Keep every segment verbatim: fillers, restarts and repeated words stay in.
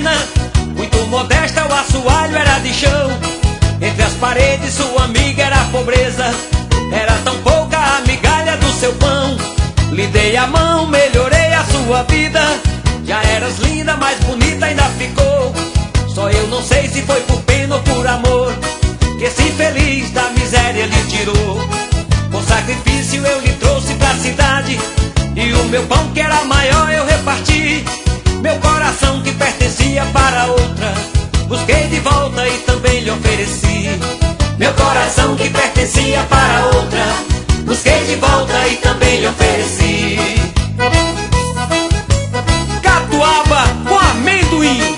pequena, muito modesta, o assoalho era de chão. Entre as paredes sua amiga era a pobreza, era tão pouca a migalha do seu pão. Lhe dei a mão, melhorei a sua vida. Já eras linda, mais bonita ainda ficou. Só eu não sei se foi por pena ou por amor que esse infeliz da miséria lhe tirou. Com sacrifício eu lhe trouxe pra cidade, e o meu pão que era maior eu reparti. Meu coração que pertencia para outra, busquei de volta e também lhe ofereci. Meu coração que pertencia para outra, busquei de volta e também lhe ofereci. Catuaba com amendoim.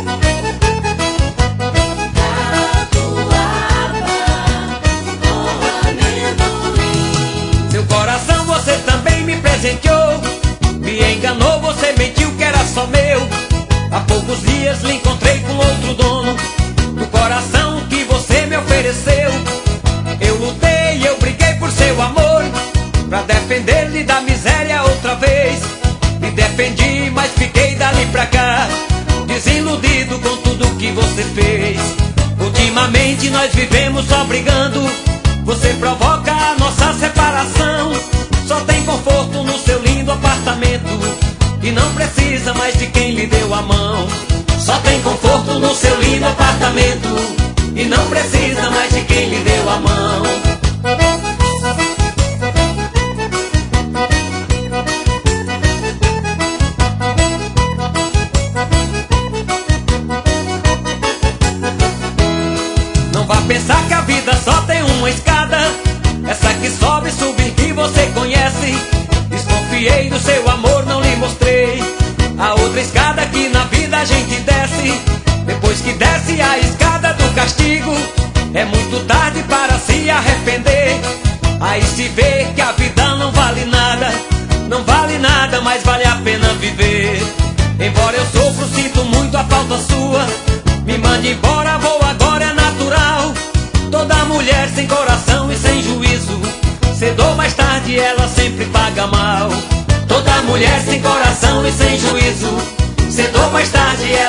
Seu coração você também me presenteou, me enganou, você mentiu que era só meu. Há poucos dias lhe encontrei com outro dono do coração que você me ofereceu. Eu lutei, eu briguei por seu amor, pra defender-lhe da miséria outra vez. Me defendi, mas fiquei dali pra cá, desiludido com tudo que você fez. Ultimamente nós vivemos só brigando, você provoca a nossa separação. Só tem conforto no seu lindo apartamento e não precisa mais de quem lhe deu a mão. Só tem conforto no seu lindo apartamento e não precisa mais de quem lhe deu a mão. Não vá pensar que a vida só tem uma escada, essa que sobe e subir que você conhece. Desconfiei do seu amor, não lhe mostrei a outra escada que na vida a gente desce. Depois que desce a escada do castigo, é muito tarde para se arrepender. Aí se vê que a vida não vale nada, não vale nada, mas vale a pena viver. Embora eu sofro, sinto muito a falta sua, me mande embora, vou agora, é natural. Toda mulher sem coração e sem juízo, cedo ou mais tarde ela sempre paga mal. Toda mulher sem coração e sem juízo, cedo ou mais tarde ela